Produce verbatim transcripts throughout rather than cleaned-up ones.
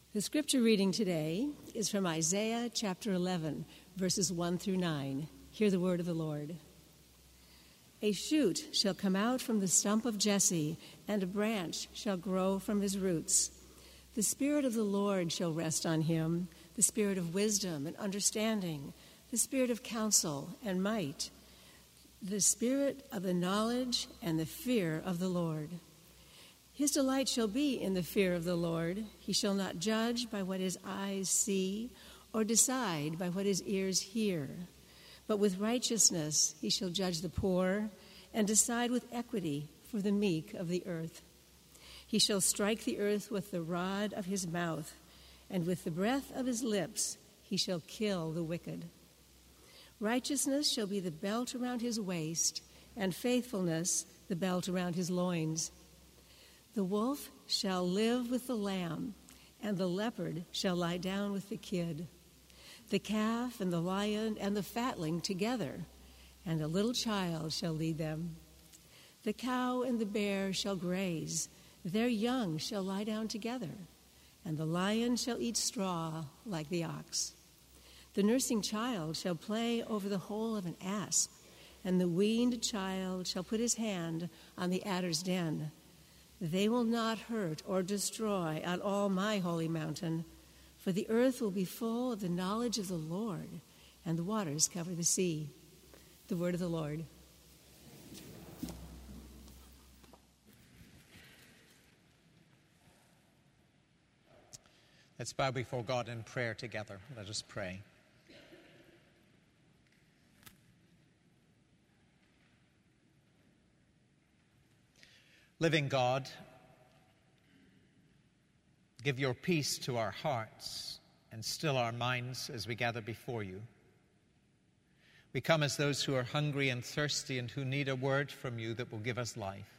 The scripture reading today is from Isaiah chapter eleven, verses one through nine. Hear the word of the Lord. A shoot shall come out from the stump of Jesse, and a branch shall grow from his roots. The Spirit of the Lord shall rest on him, the Spirit of wisdom and understanding, the Spirit of counsel and might, the Spirit of the knowledge and the fear of the Lord. His delight shall be in the fear of the Lord. He shall not judge by what his eyes see, or decide by what his ears hear. But with righteousness he shall judge the poor, and decide with equity for the meek of the earth. He shall strike the earth with the rod of his mouth, and with the breath of his lips he shall kill the wicked. Righteousness shall be the belt around his waist, and faithfulness the belt around his loins. The wolf shall live with the lamb, and the leopard shall lie down with the kid. The calf and the lion and the fatling together, and a little child shall lead them. The cow and the bear shall graze, their young shall lie down together, and the lion shall eat straw like the ox. The nursing child shall play over the hole of an asp, and the weaned child shall put his hand on the adder's den. They will not hurt or destroy on all my holy mountain, for the earth will be full of the knowledge of the Lord, and the waters cover the sea. The word of the Lord. Let's bow before God in prayer together. Let us pray. Living God, give your peace to our hearts and still our minds as we gather before you. We come as those who are hungry and thirsty and who need a word from you that will give us life.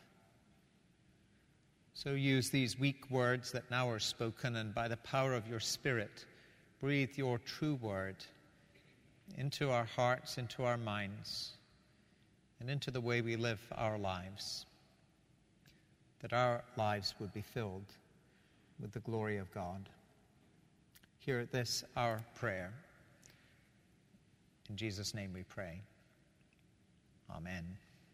So use these weak words that now are spoken, and by the power of your Spirit, breathe your true word into our hearts, into our minds, and into the way we live our lives, that our lives would be filled with the glory of God. Hear this, our prayer. In Jesus' name we pray. Amen.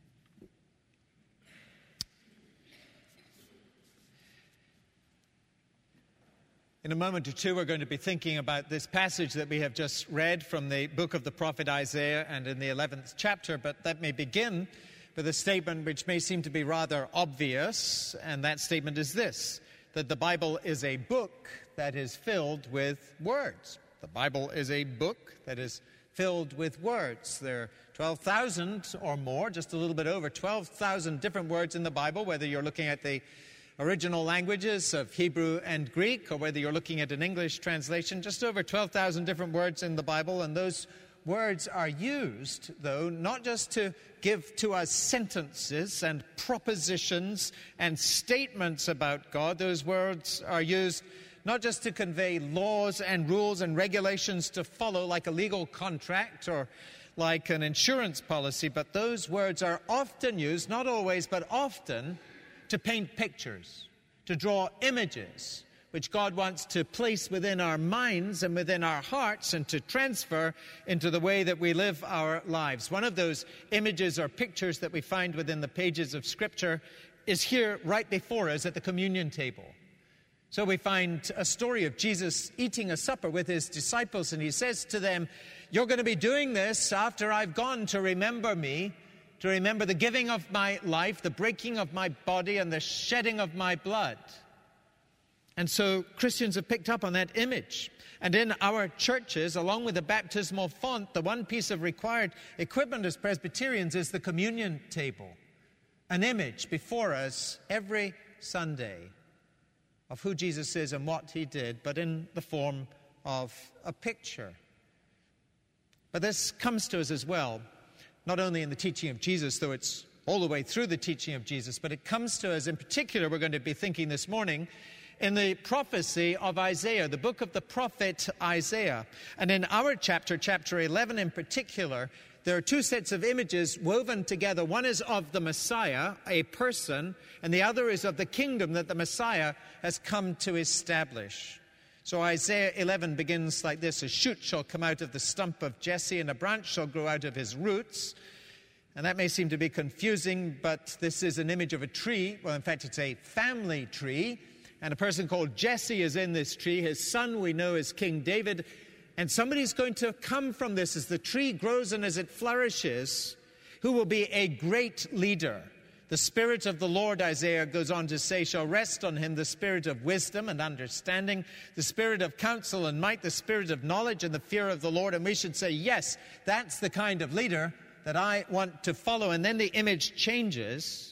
In a moment or two, we're going to be thinking about this passage that we have just read from the book of the prophet Isaiah and in the eleventh chapter. But let me begin with a statement which may seem to be rather obvious, and that statement is this, that the Bible is a book that is filled with words. The Bible is a book that is filled with words. There are twelve thousand or more, just a little bit over twelve thousand different words in the Bible, whether you're looking at the original languages of Hebrew and Greek, or whether you're looking at an English translation, just over twelve thousand different words in the Bible, and those words are used, though, not just to give to us sentences and propositions and statements about God. Those words are used not just to convey laws and rules and regulations to follow like a legal contract or like an insurance policy, but those words are often used, not always, but often, to paint pictures, to draw images, which God wants to place within our minds and within our hearts and to transfer into the way that we live our lives. One of those images or pictures that we find within the pages of Scripture is here right before us at the communion table. So we find a story of Jesus eating a supper with his disciples, and he says to them, "You're going to be doing this after I've gone to remember me, to remember the giving of my life, the breaking of my body, and the shedding of my blood." And so Christians have picked up on that image. And in our churches, along with the baptismal font, the one piece of required equipment as Presbyterians is the communion table. An image before us every Sunday of who Jesus is and what he did, but in the form of a picture. But this comes to us as well, not only in the teaching of Jesus, though it's all the way through the teaching of Jesus, but it comes to us in particular, we're going to be thinking this morning, in the prophecy of Isaiah, the book of the prophet Isaiah. And in our chapter, chapter eleven in particular, there are two sets of images woven together. One is of the Messiah, a person, and the other is of the kingdom that the Messiah has come to establish. So Isaiah eleven begins like this: a shoot shall come out of the stump of Jesse, and a branch shall grow out of his roots. And that may seem to be confusing, but this is an image of a tree. Well, in fact, it's a family tree. And a person called Jesse is in this tree. His son, we know, is King David. And somebody's going to come from this as the tree grows and as it flourishes, who will be a great leader. The Spirit of the Lord, Isaiah goes on to say, shall rest on him, the Spirit of wisdom and understanding, the Spirit of counsel and might, the Spirit of knowledge and the fear of the Lord. And we should say, yes, that's the kind of leader that I want to follow. And then the image changes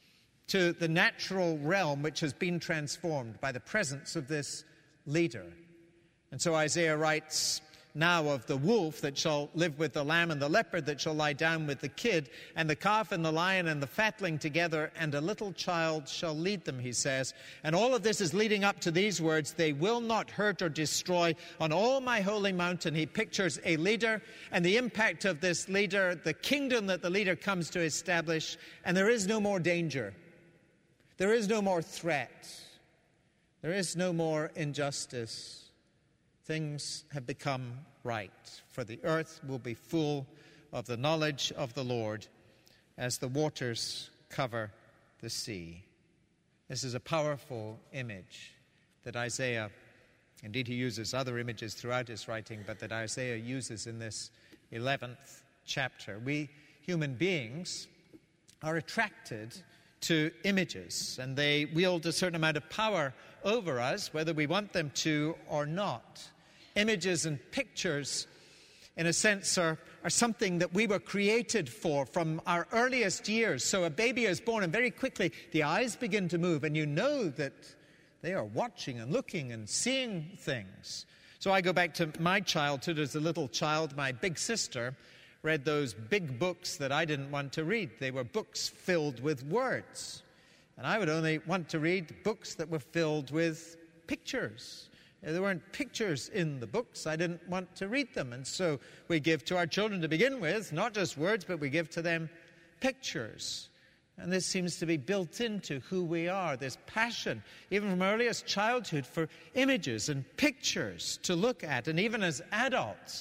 to the natural realm, which has been transformed by the presence of this leader. And so Isaiah writes now of the wolf that shall live with the lamb, and the leopard that shall lie down with the kid, and the calf and the lion and the fatling together, and a little child shall lead them, he says. And all of this is leading up to these words: they will not hurt or destroy on all my holy mountain. He pictures a leader and the impact of this leader, the kingdom that the leader comes to establish, and there is no more danger. There is no more threat. There is no more injustice. Things have become right, for the earth will be full of the knowledge of the Lord as the waters cover the sea. This is a powerful image that Isaiah, indeed he uses other images throughout his writing, but that Isaiah uses in this eleventh chapter. We human beings are attracted to images, and they wield a certain amount of power over us, whether we want them to or not. Images and pictures, in a sense, are, are something that we were created for from our earliest years. So a baby is born, and very quickly the eyes begin to move, and you know that they are watching and looking and seeing things. So I go back to my childhood as a little child. My big sister read those big books that I didn't want to read. They were books filled with words. And I would only want to read books that were filled with pictures. There weren't pictures in the books. I didn't want to read them. And so we give to our children to begin with, not just words, but we give to them pictures. And this seems to be built into who we are, this passion, even from earliest childhood, for images and pictures to look at. And even as adults,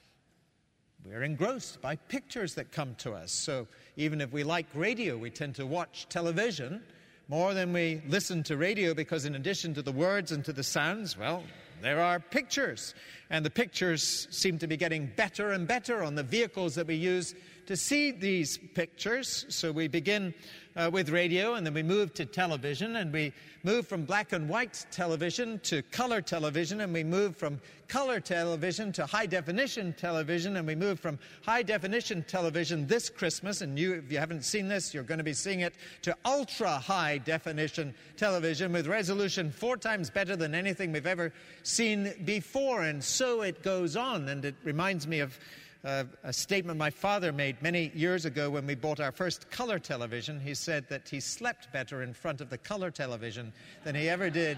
we're engrossed by pictures that come to us. So even if we like radio, we tend to watch television more than we listen to radio, because in addition to the words and to the sounds, well, there are pictures. And the pictures seem to be getting better and better on the vehicles that we use to see these pictures. So we begin uh, with radio, and then we move to television, and we move from black and white television to color television, and we move from color television to high-definition television, and we move from high-definition television this Christmas, and you, if you haven't seen this, you're going to be seeing it, to ultra-high-definition television with resolution four times better than anything we've ever seen before, and so it goes on. And it reminds me of Uh, a statement my father made many years ago when we bought our first color television. He said that he slept better in front of the color television than he ever did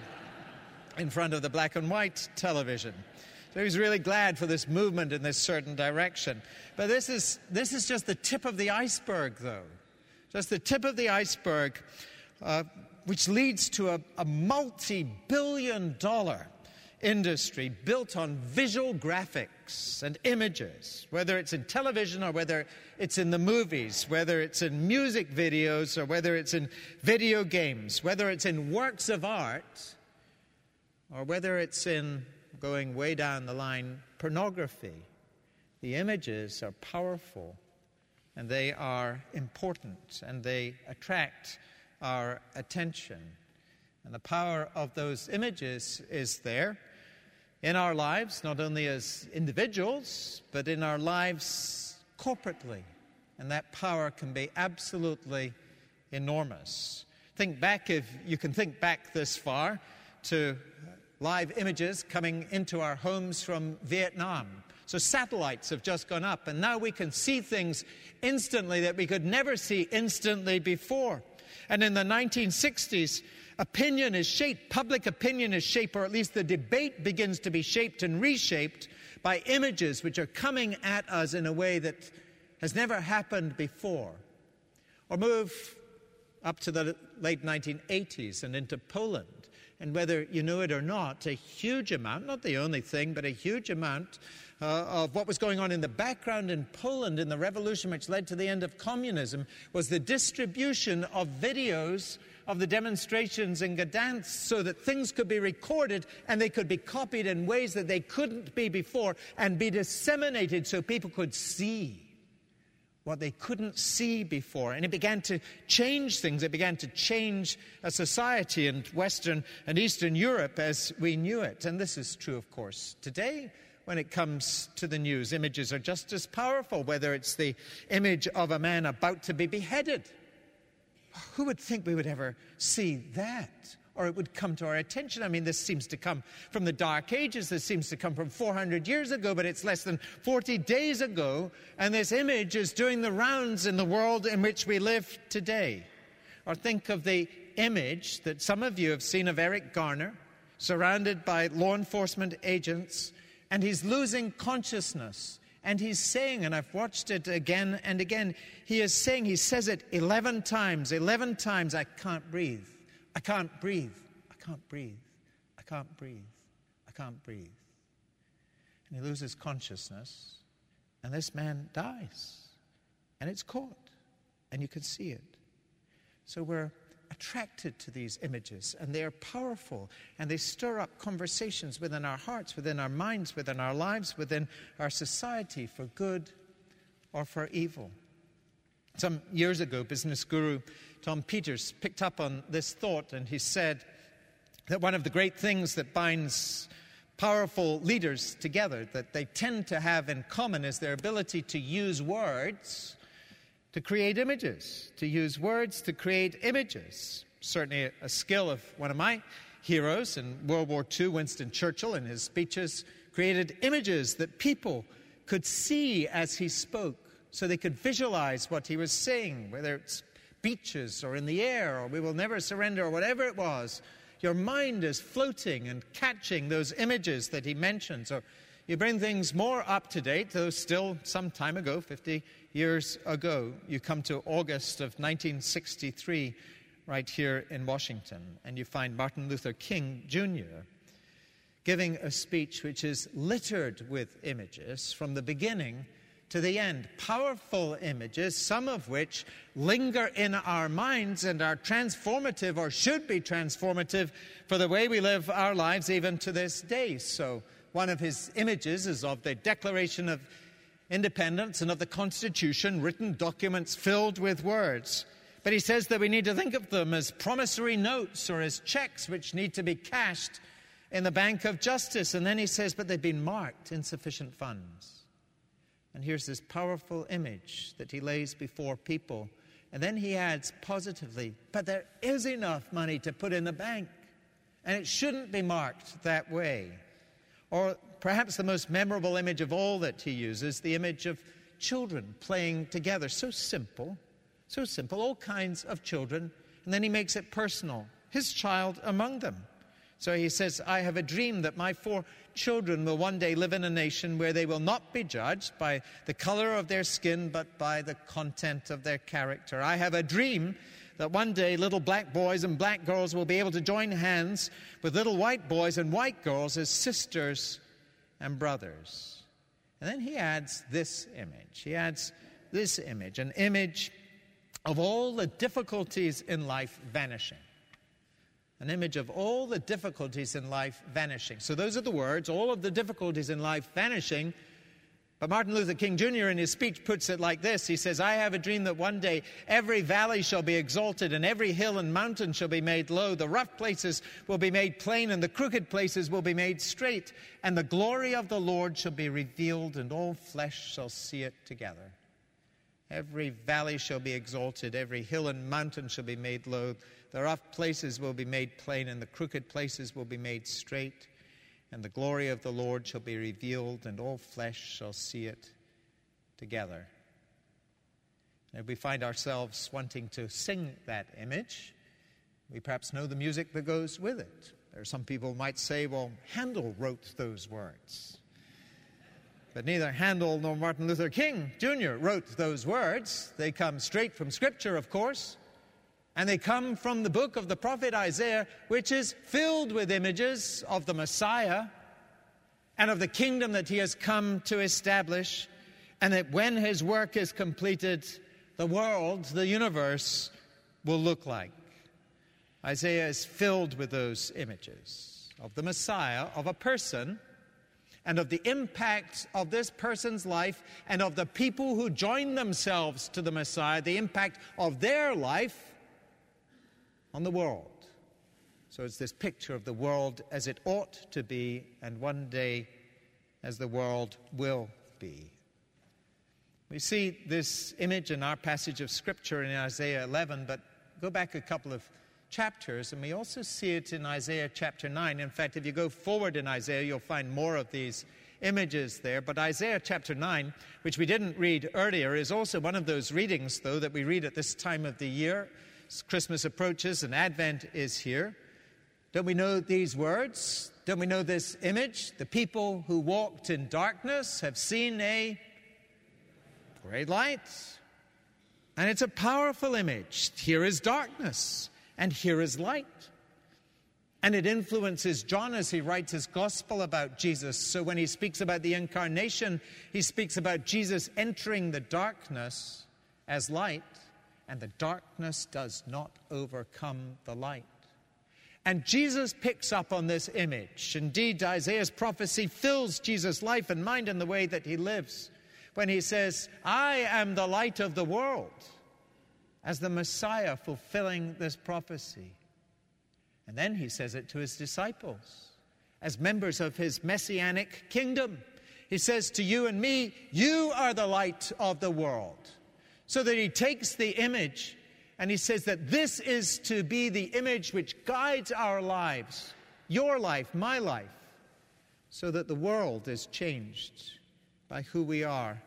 in front of the black and white television. So he was really glad for this movement in this certain direction. But this is, this is just the tip of the iceberg, though. Just the tip of the iceberg, uh, which leads to a, a multi-billion dollar industry built on visual graphics and images, whether it's in television or whether it's in the movies, whether it's in music videos or whether it's in video games, whether it's in works of art or whether it's in, going way down the line, pornography. The images are powerful and they are important and they attract our attention. And the power of those images is there in our lives, not only as individuals, but in our lives corporately. And that power can be absolutely enormous. Think back, if you can think back this far, to live images coming into our homes from Vietnam. So satellites have just gone up, and now we can see things instantly that we could never see instantly before. And in the nineteen sixties, opinion is shaped, public opinion is shaped, or at least the debate begins to be shaped and reshaped by images which are coming at us in a way that has never happened before. Or move up to the late nineteen eighties and into Poland. and whether you know it or not, a huge amount, not the only thing, but a huge amount uh, of what was going on in the background in Poland in the revolution which led to the end of communism was the distribution of videos of the demonstrations in Gdansk so that things could be recorded and they could be copied in ways that they couldn't be before and be disseminated so people could see what they couldn't see before. And it began to change things. It began to change a society in Western and Eastern Europe as we knew it. And this is true, of course, today. When it comes to the news, images are just as powerful, whether it's the image of a man about to be beheaded. Who would think we would ever see that? Or it would come to our attention. I mean, this seems to come from the Dark Ages. This seems to come from four hundred years ago, but it's less than forty days ago. And this image is doing the rounds in the world in which we live today. Or think of the image that some of you have seen of Eric Garner, surrounded by law enforcement agents, and he's losing consciousness. And he's saying, and I've watched it again and again, he is saying, he says it eleven times, eleven times, I can't breathe. I can't breathe. I can't breathe. I can't breathe. I can't breathe. And he loses consciousness, and this man dies. And it's caught, and you can see it. So we're attracted to these images, and they are powerful, and they stir up conversations within our hearts, within our minds, within our lives, within our society, for good or for evil. Some years ago, business guru Tom Peters picked up on this thought, and he said that one of the great things that binds powerful leaders together, that they tend to have in common, is their ability to use words to create images, to use words to create images. Certainly a skill of one of my heroes in World War Two, Winston Churchill, in his speeches, created images that people could see as he spoke, so they could visualize what he was saying, whether it's beaches or in the air or we will never surrender or whatever it was. Your mind is floating and catching those images that he mentions. Or you bring things more up to date, though still some time ago, fifty years ago, you come to August of nineteen sixty-three right here in Washington, and you find Martin Luther King Junior giving a speech which is littered with images from the beginning to the end. Powerful images, some of which linger in our minds and are transformative, or should be transformative, for the way we live our lives even to this day. So one of his images is of the Declaration of Independence and of the Constitution, written documents filled with words. But he says that we need to think of them as promissory notes or as checks which need to be cashed in the Bank of Justice. And then he says, but they've been marked insufficient funds. And here's this powerful image that he lays before people. And then he adds positively, but there is enough money to put in the bank, and it shouldn't be marked that way. Or perhaps the most memorable image of all that he uses, the image of children playing together. So simple, so simple, all kinds of children. And then he makes it personal, his child among them. So he says, I have a dream that my four children will one day live in a nation where they will not be judged by the color of their skin, but by the content of their character. I have a dream that one day little black boys and black girls will be able to join hands with little white boys and white girls as sisters and brothers. And then he adds this image. He adds this image, an image of all the difficulties in life vanishing. An image of all the difficulties in life vanishing. So those are the words, all of the difficulties in life vanishing. But Martin Luther King Junior in his speech puts it like this. He says, I have a dream that one day every valley shall be exalted and every hill and mountain shall be made low. The rough places will be made plain and the crooked places will be made straight. And the glory of the Lord shall be revealed and all flesh shall see it together. Every valley shall be exalted, every hill and mountain shall be made low. The rough places will be made plain, and the crooked places will be made straight. And the glory of the Lord shall be revealed, and all flesh shall see it together. And if we find ourselves wanting to sing that image, we perhaps know the music that goes with it. There are some people who might say, well, Handel wrote those words. But neither Handel nor Martin Luther King Junior wrote those words. They come straight from Scripture, of course. And they come from the book of the prophet Isaiah, which is filled with images of the Messiah and of the kingdom that he has come to establish, and that when his work is completed, the world, the universe, will look like. Isaiah is filled with those images of the Messiah, of a person, and of the impact of this person's life and of the people who join themselves to the Messiah, the impact of their life on the world. So it's this picture of the world as it ought to be, and one day as the world will be. We see this image in our passage of Scripture in Isaiah eleven, but go back a couple of chapters, and we also see it in Isaiah chapter nine. In fact, if you go forward in Isaiah, you'll find more of these images there. But Isaiah chapter nine, which we didn't read earlier, is also one of those readings, though, that we read at this time of the year. Christmas approaches and Advent is here. Don't we know these words? Don't we know this image? The people who walked in darkness have seen a great light. And it's a powerful image. Here is darkness, and here is light. And it influences John as he writes his gospel about Jesus. So when he speaks about the incarnation, he speaks about Jesus entering the darkness as light, and the darkness does not overcome the light. And Jesus picks up on this image. Indeed, Isaiah's prophecy fills Jesus' life and mind in the way that he lives, when he says, I am the light of the world, as the Messiah fulfilling this prophecy. And then he says it to his disciples, as members of his messianic kingdom. He says to you and me, you are the light of the world. So that he takes the image and he says that this is to be the image which guides our lives, your life, my life, so that the world is changed by who we are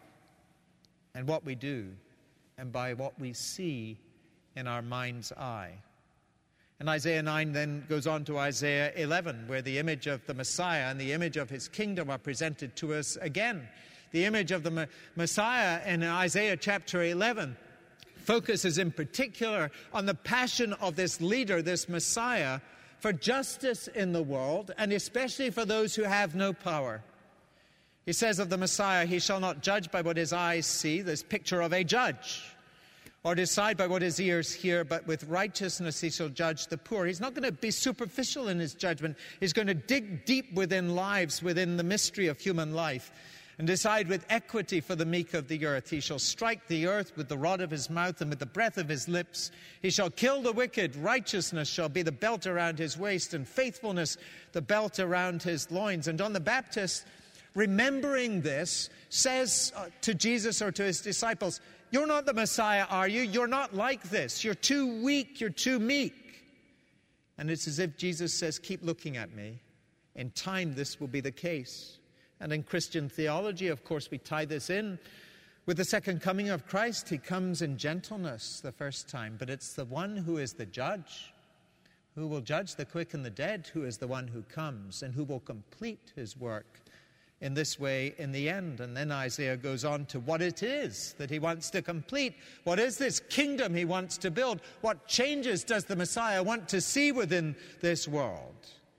and what we do and by what we see in our mind's eye. And Isaiah nine then goes on to Isaiah eleven, where the image of the Messiah and the image of his kingdom are presented to us again. The image of the Messiah in Isaiah chapter eleven focuses in particular on the passion of this leader, this Messiah, for justice in the world, and especially for those who have no power. He says of the Messiah, he shall not judge by what his eyes see, this picture of a judge, or decide by what his ears hear, but with righteousness he shall judge the poor. He's not going to be superficial in his judgment. He's going to dig deep within lives, within the mystery of human life, and decide with equity for the meek of the earth. He shall strike the earth with the rod of his mouth and with the breath of his lips. He shall kill the wicked. Righteousness shall be the belt around his waist, and faithfulness the belt around his loins. And John the Baptist, remembering this, says to Jesus or to his disciples, you're not the Messiah, are you? You're not like this. You're too weak. You're too meek. And it's as if Jesus says, keep looking at me. In time, this will be the case. And in Christian theology, of course, we tie this in with the second coming of Christ. He comes in gentleness the first time, but it's the one who is the judge, who will judge the quick and the dead, who is the one who comes and who will complete his work in this way in the end. And then Isaiah goes on to what it is that he wants to complete. What is this kingdom he wants to build? What changes does the Messiah want to see within this world?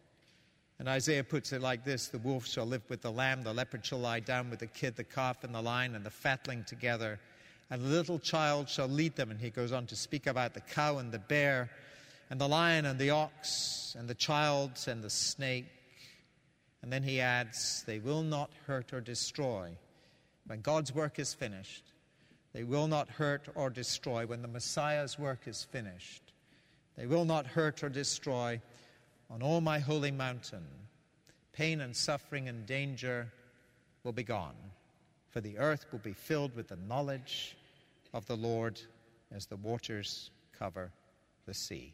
And Isaiah puts it like this: the wolf shall live with the lamb, the leopard shall lie down with the kid, the calf and the lion and the fatling together, and the little child shall lead them. And he goes on to speak about the cow and the bear, and the lion and the ox, and the child and the snake. And then he adds, they will not hurt or destroy. When God's work is finished, they will not hurt or destroy. When the Messiah's work is finished, they will not hurt or destroy. On all my holy mountain, pain and suffering and danger will be gone, for the earth will be filled with the knowledge of the Lord as the waters cover the sea.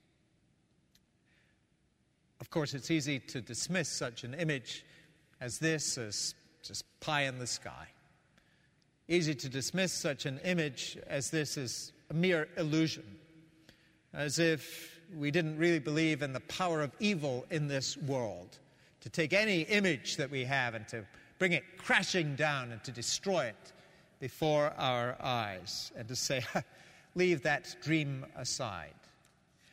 Of course, it's easy to dismiss such an image as this as just pie in the sky. Easy to dismiss such an image as this as a mere illusion, as if we didn't really believe in the power of evil in this world, to take any image that we have and to bring it crashing down and to destroy it before our eyes, and to say, leave that dream aside.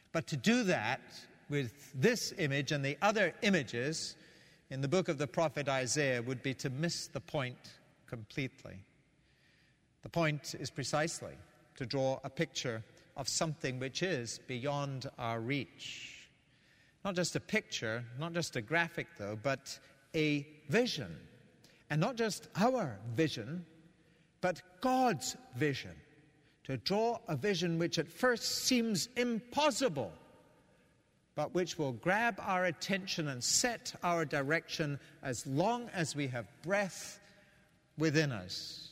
But to do that with this image and the other images in the book of the prophet Isaiah would be to miss the point completely. The point is precisely to draw a picture of something which is beyond our reach. Not just a picture, not just a graphic though, but a vision. And not just our vision, but God's vision. To draw a vision which at first seems impossible, but which will grab our attention and set our direction as long as we have breath within us.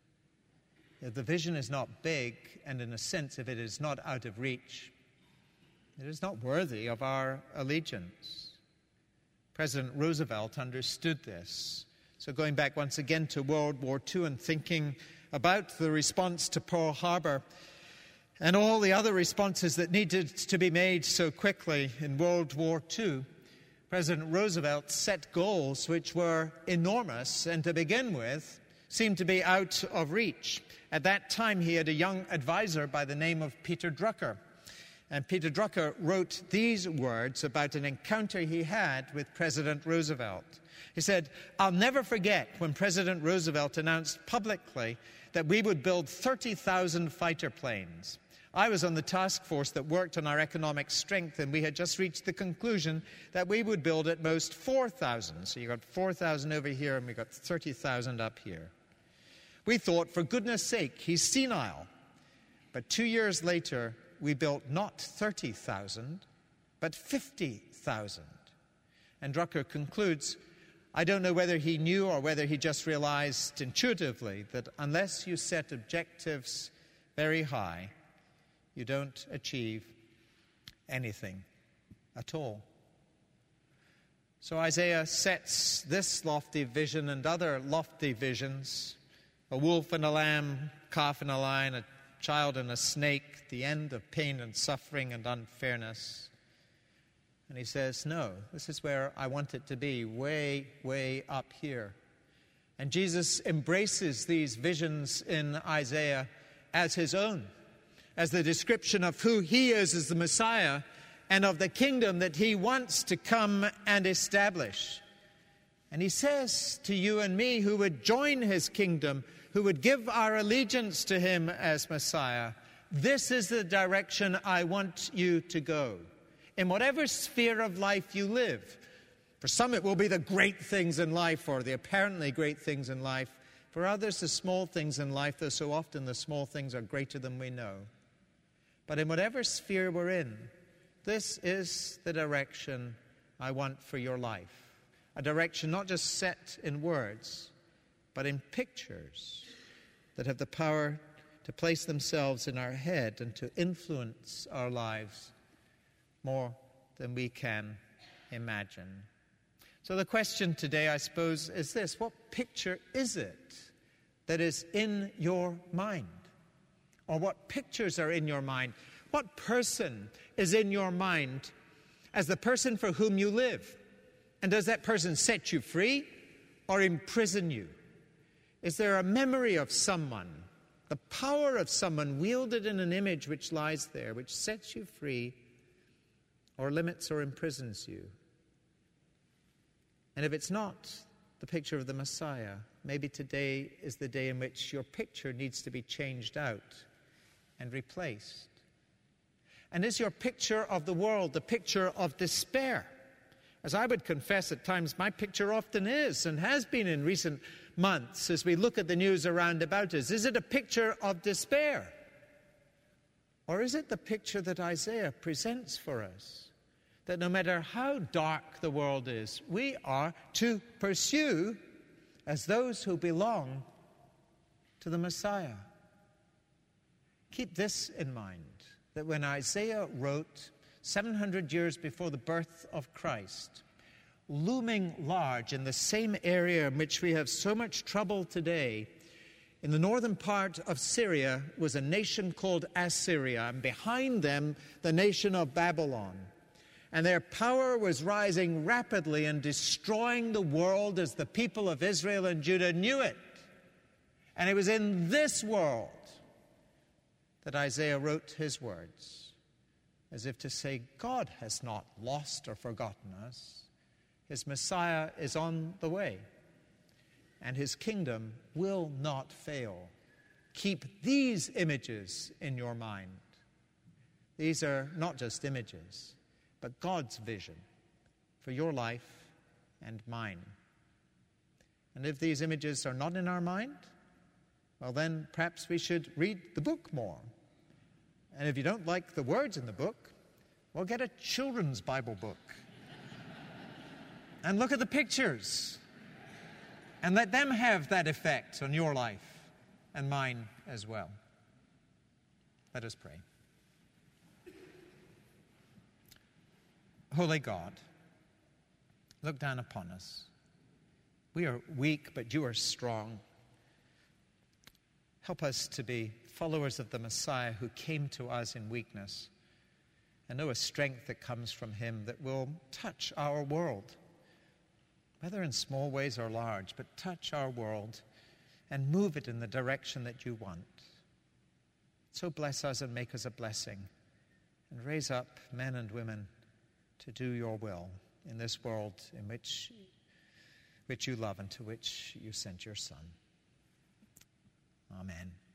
If the vision is not big, and in a sense, if it is not out of reach, it is not worthy of our allegiance. President Roosevelt understood this. So going back once again to World War Two and thinking about the response to Pearl Harbor and all the other responses that needed to be made so quickly in World War Two, President Roosevelt set goals which were enormous and to begin with seemed to be out of reach. At that time, he had a young advisor by the name of Peter Drucker. And Peter Drucker wrote these words about an encounter he had with President Roosevelt. He said, "I'll never forget when President Roosevelt announced publicly that we would build thirty thousand fighter planes. I was on the task force that worked on our economic strength, and we had just reached the conclusion that we would build at most four thousand. So you got four thousand over here, and we got thirty thousand up here. We thought, for goodness sake, he's senile. But two years later, we built not thirty thousand, but fifty thousand. And Drucker concludes, I don't know whether he knew or whether he just realized intuitively that unless you set objectives very high, you don't achieve anything at all. So Isaiah sets this lofty vision and other lofty visions, a wolf and a lamb, calf and a lion, a child and a snake, the end of pain and suffering and unfairness. And he says, no, this is where I want it to be, way, way up here. And Jesus embraces these visions in Isaiah as his own, as the description of who he is as the Messiah and of the kingdom that he wants to come and establish. And he says to you and me who would join his kingdom, who would give our allegiance to him as Messiah, this is the direction I want you to go. In whatever sphere of life you live. For some it will be the great things in life or the apparently great things in life. For others the small things in life, though so often the small things are greater than we know. But in whatever sphere we're in, this is the direction I want for your life. A direction not just set in words, but in pictures that have the power to place themselves in our head and to influence our lives more than we can imagine. So the question today, I suppose, is this. What picture is it that is in your mind? Or what pictures are in your mind? What person is in your mind as the person for whom you live? And does that person set you free or imprison you? Is there a memory of someone, the power of someone wielded in an image which lies there, which sets you free or limits or imprisons you? And if it's not the picture of the Messiah, maybe today is the day in which your picture needs to be changed out and replaced. And is your picture of the world the picture of despair? As I would confess at times, my picture often is and has been in recent months as we look at the news around about us. Is it a picture of despair? Or is it the picture that Isaiah presents for us? That no matter how dark the world is, we are to pursue as those who belong to the Messiah. Keep this in mind, that when Isaiah wrote seven hundred years before the birth of Christ, looming large in the same area in which we have so much trouble today, in the northern part of Syria was a nation called Assyria, and behind them the nation of Babylon. And their power was rising rapidly and destroying the world as the people of Israel and Judah knew it. And it was in this world that Isaiah wrote his words. as if to say, God has not lost or forgotten us. His Messiah is on the way, and his kingdom will not fail. Keep these images in your mind. These are not just images, but God's vision for your life and mine. And if these images are not in our mind, well then perhaps we should read the book more. And if you don't like the words in the book, well, get a children's Bible book. And look at the pictures. And let them have that effect on your life and mine as well. Let us pray. Holy God, look down upon us. We are weak, but you are strong. Help us to be followers of the Messiah who came to us in weakness, and know a strength that comes from him that will touch our world, whether in small ways or large, but touch our world and move it in the direction that you want. So bless us and make us a blessing, and raise up men and women to do your will in this world in which, which you love and to which you sent your Son. Amen.